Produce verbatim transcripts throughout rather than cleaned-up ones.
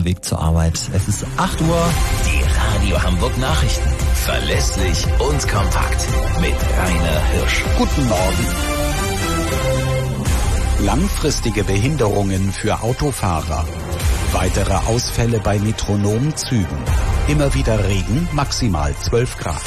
dem Weg zur Arbeit. Es ist acht Uhr. Die Radio Hamburg Nachrichten. Verlässlich und kompakt. Mit Rainer Hirsch. Guten Morgen. Langfristige Behinderungen für Autofahrer. Weitere Ausfälle bei Metronomzügen. Immer wieder Regen, maximal zwölf Grad.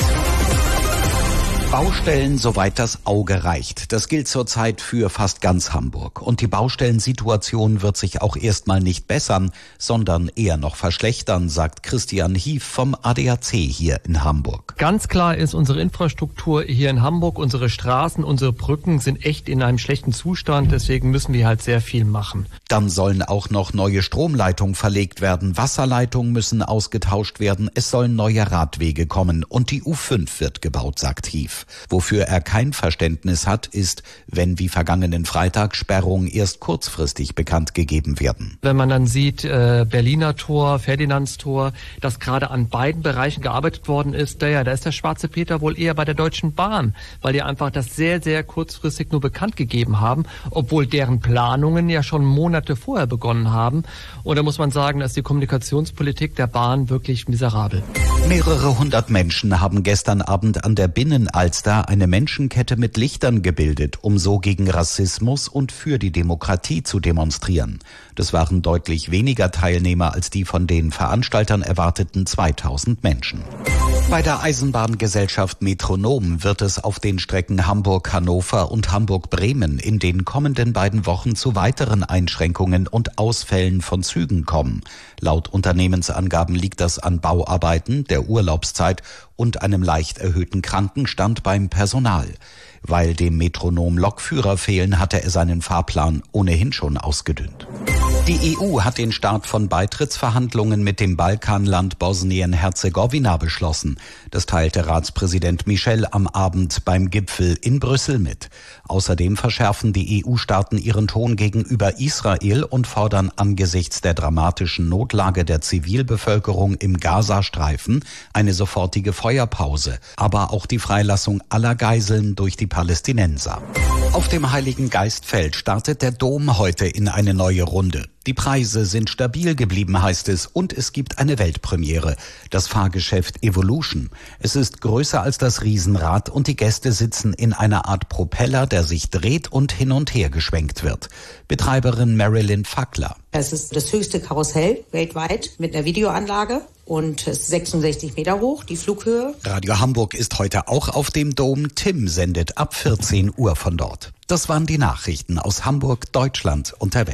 Baustellen, soweit das Auge reicht. Das gilt zurzeit für fast ganz Hamburg. Und die Baustellensituation wird sich auch erstmal nicht bessern, sondern eher noch verschlechtern, sagt Christian Hief vom A D A C hier in Hamburg. Ganz klar ist, unsere Infrastruktur hier in Hamburg, unsere Straßen, unsere Brücken sind echt in einem schlechten Zustand. Deswegen müssen wir halt sehr viel machen. Dann sollen auch noch neue Stromleitungen verlegt werden. Wasserleitungen müssen ausgetauscht werden. Es sollen neue Radwege kommen. Und die U fünf wird gebaut, sagt Hief. Wofür er kein Verständnis hat, ist, wenn wie vergangenen Freitag Sperrungen erst kurzfristig bekannt gegeben werden. Wenn man dann sieht, äh, Berliner Tor, Ferdinandstor, dass gerade an beiden Bereichen gearbeitet worden ist, ja, da ist der schwarze Peter wohl eher bei der Deutschen Bahn, weil die einfach das sehr, sehr kurzfristig nur bekannt gegeben haben, obwohl deren Planungen ja schon Monate vorher begonnen haben. Und da muss man sagen, dass die Kommunikationspolitik der Bahn wirklich miserabel. Mehrere hundert Menschen haben gestern Abend an der Binnenalster eine Menschenkette mit Lichtern gebildet, um so gegen Rassismus und für die Demokratie zu demonstrieren. Das waren deutlich weniger Teilnehmer als die von den Veranstaltern erwarteten zweitausend Menschen. Bei der Eisenbahngesellschaft Metronom wird es auf den Strecken Hamburg-Hannover und Hamburg-Bremen in den kommenden beiden Wochen zu weiteren Einschränkungen und Ausfällen von Zügen kommen. Laut Unternehmensangaben liegt das an Bauarbeiten, der Urlaubszeit und einem leicht erhöhten Krankenstand beim Personal. Weil dem Metronom Lokführer fehlen, hatte er seinen Fahrplan ohnehin schon ausgedünnt. Die E U hat den Start von Beitrittsverhandlungen mit dem Balkanland Bosnien-Herzegowina beschlossen. Das teilte Ratspräsident Michel am Abend beim Gipfel in Brüssel mit. Außerdem verschärfen die E U-Staaten ihren Ton gegenüber Israel und fordern angesichts der dramatischen Notlage der Zivilbevölkerung im Gazastreifen eine sofortige Feuerpause, aber auch die Freilassung aller Geiseln durch die Palästinenser. Auf dem Heiligen Geistfeld startet der Dom heute in eine neue Runde. Die Preise sind stabil geblieben, heißt es, und es gibt eine Weltpremiere, das Fahrgeschäft Evolution. Es ist größer als das Riesenrad und die Gäste sitzen in einer Art Propeller, der sich dreht und hin und her geschwenkt wird. Betreiberin Marilyn Fackler. Es ist das höchste Karussell weltweit mit einer Videoanlage und es ist sechsundsechzig Meter hoch, die Flughöhe. Radio Hamburg ist heute auch auf dem Dom. Tim sendet ab vierzehn Uhr von dort. Das waren die Nachrichten aus Hamburg, Deutschland und der Welt.